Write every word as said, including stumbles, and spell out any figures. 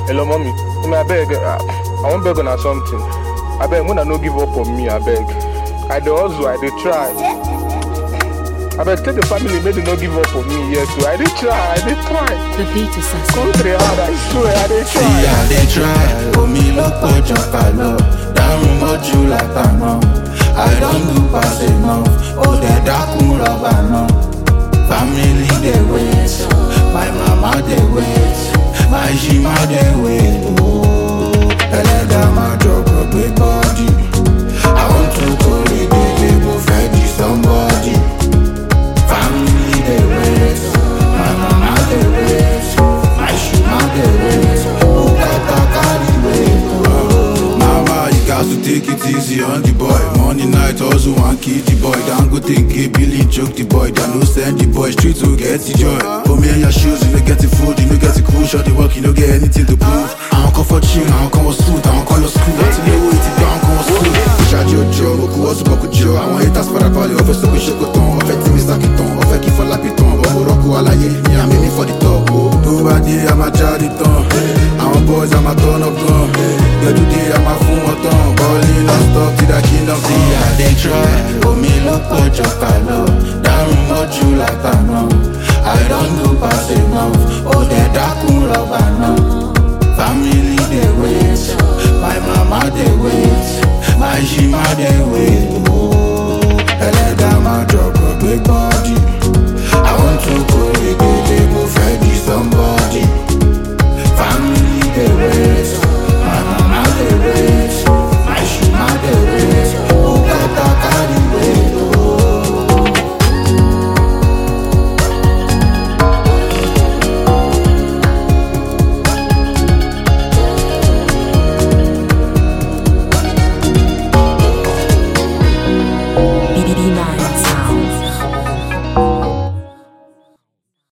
Hello, mommy. Mommy, I beg. I, I won't beg on something. I beg. When I no give up on me, I beg. I dey hustle. I dey try. I beg. Tell the family make they no give up on me. Yes, so I dey try. I dey try. The beat assassin. Country hard. I swear. I dey try. See, I dey try. Omi ló pọ̀ jọ kàlọ́. Dáhùn mọ́jú látàná. I don do pass enough. Ó dẹ̀ dákun rọ́bà náà. Family dey wait. My mama dey wait. My shima dey wait. Ẹlẹ́dàá máa jọ̀gbọ̀ gbé bọ́ọ̀dì. I want to go read the go fẹ́ di somebody. Family dey wait. My mama dey wait. My shima dey wait. Bukata carry weight. Mama, you got to take it easy on the boy. Morning night also want keep the boy. Don't go think a Billy choke the boy. Don't no send the boy straight to get the joy. Put me in your shoes, you no get the food, you no get the cool shot the work, you no get anything to prove. I don't come for chill, I don't come for suit, I don't call your school. That's the way it's down, come for school. Charge your job, who was about to job. I want it as for a poly, offer so we should go down. Offer to me Sakiton, offer keep for Lapiton. But Morocco, I like it, me, I'm aiming for the top. Nobody, I'm a charity ton. I'm boys, I'm a ton of gun. The today, I'm a fool, I'm ton. Balling, non stop to the kingdom. See, I dey try. Omi ló pọ̀ jọ kàlọ́. Dáhùn mọ́jú látàná. I don do pass enough. Ó dẹ̀ dákun rọ́bà náà. Family dey wait. My mama dey wait. My shima dey wait. Ẹlẹ́dàá máa jọ̀gbọ̀ gbé bọ́ọ̀dì.